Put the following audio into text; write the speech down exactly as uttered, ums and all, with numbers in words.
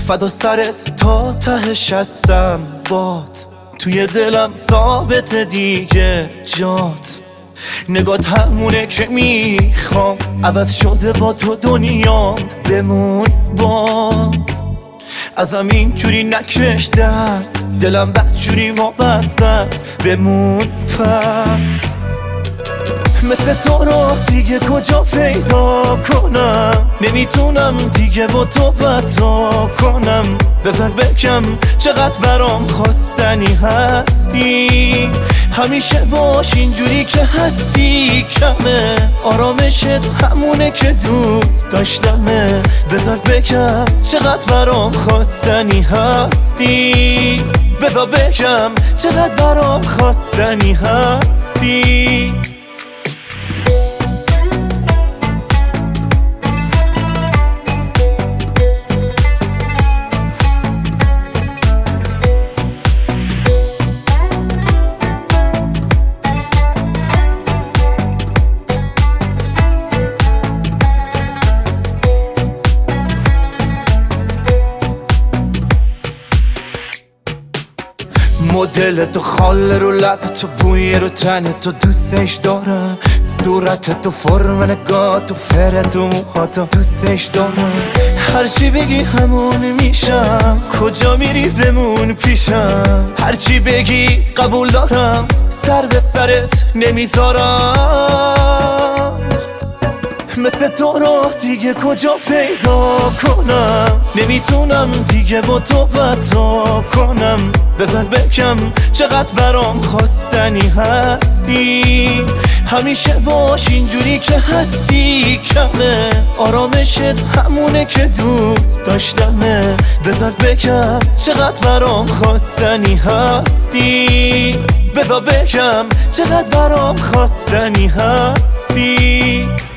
فدا سرت تا تهش هستم بات، توی دلم ثابت دیگه جات. نگات همونه که میخوام، عوض شده با تو دنیام، بمون با ازم اینجوری نکش دست، دلم بدجوری وابسته است، بمون پس. مثل تو رو دیگه کجا پیدا کنم، نمیتونم دیگه با تو بتا کنم. بذار بگم چقدر برام خواستنی هستی، همیشه باش اینجوری که هستی کمه، آرامشت همونه که دوست داشتمه. بذار بگم چقدر برام خواستنی هستی، بذار بگم چقدر برام خواستنی هستی. مدل تو خاله رو لب تو، بوی رو تن تو، دوستش دارم. صورت تو، فرم نگاه تو، فرت و موهاتو دوستش دارم. هرچی بگی همون میشم، کجا میری بمون پیشم. هرچی بگی قبول دارم، سر به سرت نمیذارم. مثل تو رو دیگه کجا پیدا کنم، نمیتونم دیگه با تو بتا کنم. بذار بگم چقدر برام خواستنی هستی، همیشه باش اینجوری که هستی کمه، آرامشت همونه که دوست داشتمه. بذار بگم چقدر برام خواستنی هستی، بذار بگم چقدر برام خواستنی هستی.